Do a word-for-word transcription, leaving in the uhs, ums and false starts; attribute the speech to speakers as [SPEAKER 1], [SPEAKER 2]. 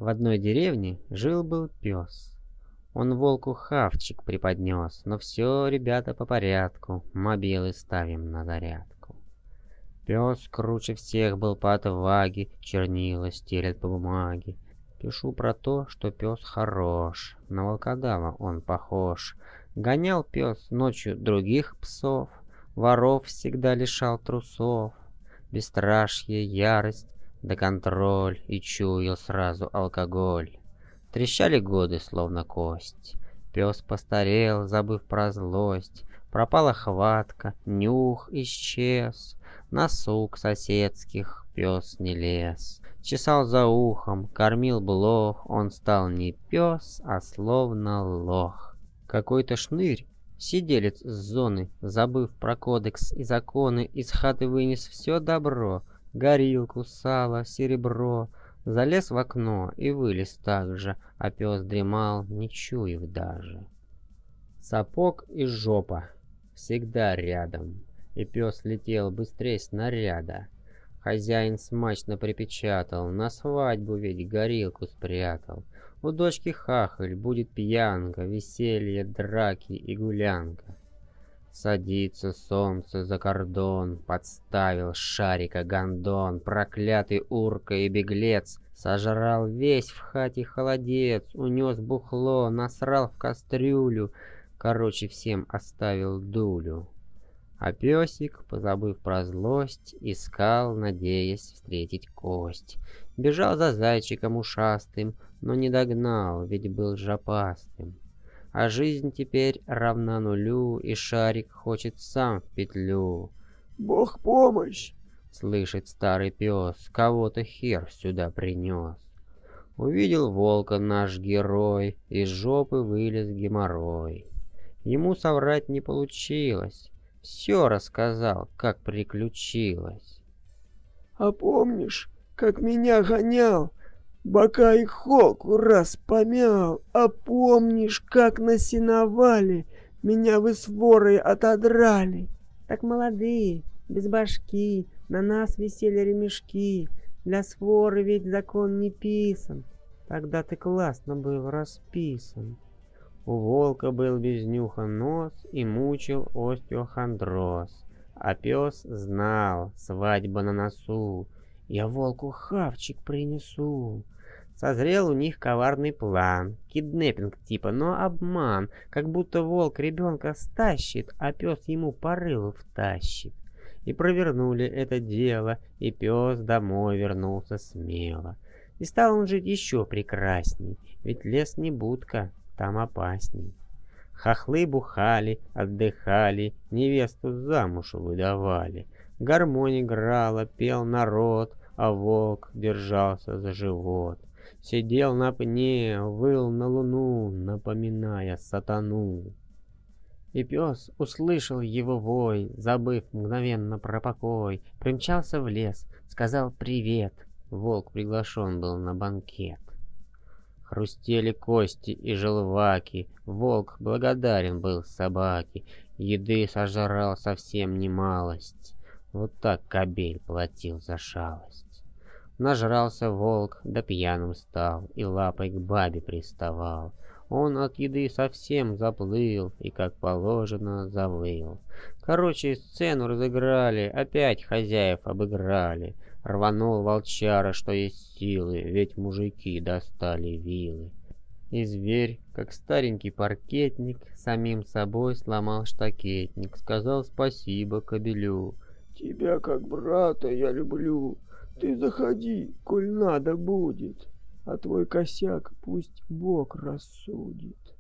[SPEAKER 1] В одной деревне жил-был пес. Он волку хавчик преподнес, но все, ребята, по порядку, мобилы ставим на зарядку. Пес круче всех был по отваге, чернила стелет по бумаге. Пишу про то, что пес хорош, на волкодава он похож. Гонял пес ночью других псов, воров всегда лишал трусов. Бесстрашие, ярость да контроль, и чуял сразу алкоголь. Трещали годы, словно кость. Пес постарел, забыв про злость. Пропала хватка, нюх исчез. На сук соседских пес не лез. Чесал за ухом, кормил блох. Он стал не пес, а словно лох. Какой-то шнырь, сиделец с зоны, забыв про кодекс и законы, из хаты вынес все добро. Горилку, сало, серебро. Залез в окно и вылез так же, а пес дремал, не чуяв даже. Сапог и жопа всегда рядом, и пес летел быстрее снаряда. Хозяин смачно припечатал, на свадьбу ведь горилку спрятал. У дочки хахаль, будет пьянка, веселье, драки и гулянка. Садится солнце за кордон, подставил шарика гондон, проклятый урка и беглец, сожрал весь в хате холодец, унес бухло, насрал в кастрюлю, короче всем оставил дулю. А песик, позабыв про злость, искал, надеясь встретить кость. Бежал за зайчиком ушастым, но не догнал, ведь был жопастым. А жизнь теперь равна нулю, и шарик хочет сам в петлю.
[SPEAKER 2] «Бог помощь!»
[SPEAKER 1] — слышит старый пес, кого-то хер сюда принес. Увидел волка наш герой, из жопы вылез геморрой. Ему соврать не получилось, все рассказал, как приключилось.
[SPEAKER 2] «А помнишь, как меня гонял? Бока и холку раз помял. А помнишь, как на сеновале меня вы с ворой отодрали?»
[SPEAKER 3] Так молодые, без башки, на нас висели ремешки. Для своры ведь закон не писан. Тогда ты классно был расписан.
[SPEAKER 1] У волка был без нюха нос и мучил остеохондроз. А пес знал, свадьба на носу, я волку хавчик принесу. Созрел у них коварный план, киднеппинг типа, но обман, как будто волк ребенка стащит, а пес ему по рылу втащит. И провернули это дело, и пес домой вернулся смело. И стал он жить еще прекрасней, ведь лес не будка, там опасней. Хохлы бухали, отдыхали, невесту замуж выдавали. Гармонь играла, пел народ, а волк держался за живот. Сидел на пне, выл на луну, напоминая сатану. И пес услышал его вой, забыв мгновенно про покой, примчался в лес, сказал привет. Волк приглашен был на банкет. Хрустели кости и желваки, волк благодарен был собаке, еды сожрал совсем немалость. Вот так кобель платил за шалость. Нажрался волк, да пьяным стал, и лапой к бабе приставал. Он от еды совсем заплыл и, как положено, завыл. Короче, сцену разыграли, опять хозяев обыграли. Рванул волчара, что есть силы, ведь мужики достали вилы. И зверь, как старенький паркетник, самим собой сломал штакетник, сказал спасибо кобелю.
[SPEAKER 2] «Тебя как брата я люблю. Ты заходи, коль надо будет, а твой косяк пусть Бог рассудит».